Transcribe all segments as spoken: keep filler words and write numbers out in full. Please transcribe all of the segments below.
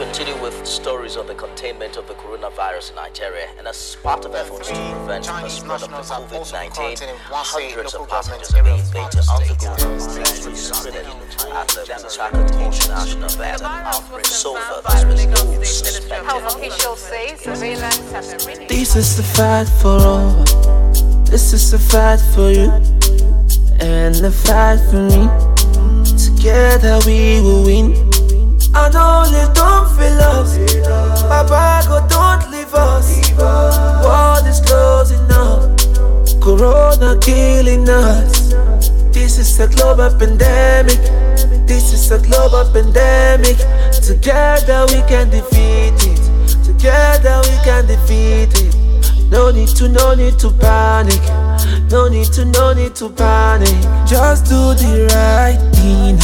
continue with stories on the containment of the coronavirus in Nigeria, and as part of efforts to prevent the spread of the COVID nineteen, hundreds of passengers are being made to undergo stringent screening at the Chaka International Airport outbreak so far virus no suspected. Health officials say surveillance has been renewed. This is the fight for all. This is the fight for you and the fight for me. Together we will win. And only don't feel lost. Papa, God, don't leave us. World is closing up. Corona killing us. This is a global pandemic. This is a global pandemic. Together we can defeat it. Together we can defeat it. No need to, no need to panic. No need to, no need to panic. Just do the right thing.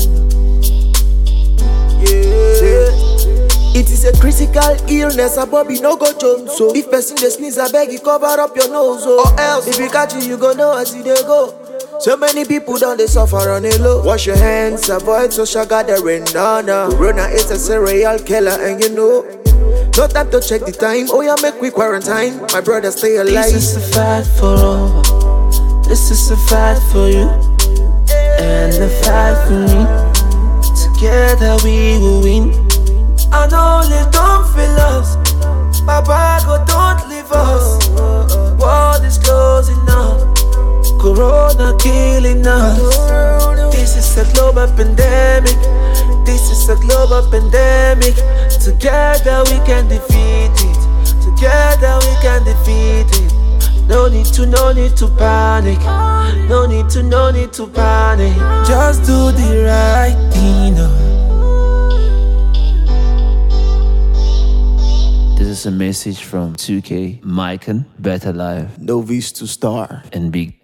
It is a critical illness, a Bobby no go jones. So if person dey sneeze, I beg you cover up your nose. Oh. Or else, if you catch you, you go know as you dey go. So many people don't they suffer on a low. Wash your hands, avoid social gathering. No, no. Corona is a serial killer, and you know. No time to check the time. Oh yeah, make we quarantine. My brother stay alive. This is the fight for all. This is the fight for you and the fight for me. Together we will win. And only don't feel lost. Papa, God, don't leave us. World is closing up. Corona killing us. This is a global pandemic. This is a global pandemic. Together we can defeat it. Together we can defeat it. No need to, no need to panic. No need to, no need to panic. Just do the right thing. This is a message from two K, Mike, Better Life, Novice to Star, and Big